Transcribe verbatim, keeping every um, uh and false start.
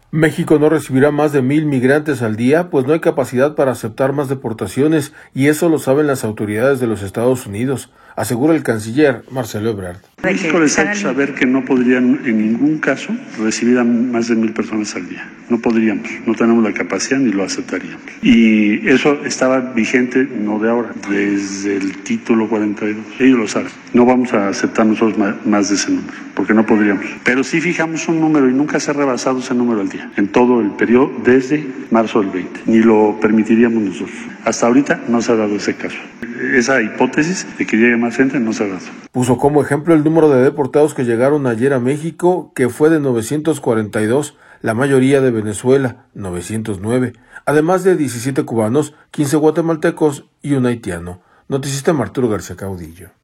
México no recibirá más de mil migrantes al día, pues no hay capacidad para aceptar más deportaciones, y eso lo saben las autoridades de los Estados Unidos, asegura el canciller Marcelo Ebrard. México les ha hecho saber que no podrían en ningún caso recibir a más de mil personas al día. No podríamos, no tenemos la capacidad ni lo aceptaríamos. Y eso estaba vigente no de ahora, desde el título cuarenta y dos. Ellos lo saben. No vamos a aceptar nosotros más de ese número, porque no podríamos. Pero sí fijamos un número y nunca se ha rebasado ese número al día, en todo el periodo desde marzo del veinte. Ni lo permitiríamos nosotros. Hasta ahorita no se ha dado ese caso. Esa hipótesis de que llegue más gente no se ha dado. Puso como ejemplo el número de deportados que llegaron ayer a México, que fue de novecientos cuarenta y dos, la mayoría de Venezuela, novecientos nueve, además de diecisiete cubanos, quince guatemaltecos y un haitiano. Noticista Arturo García Caudillo.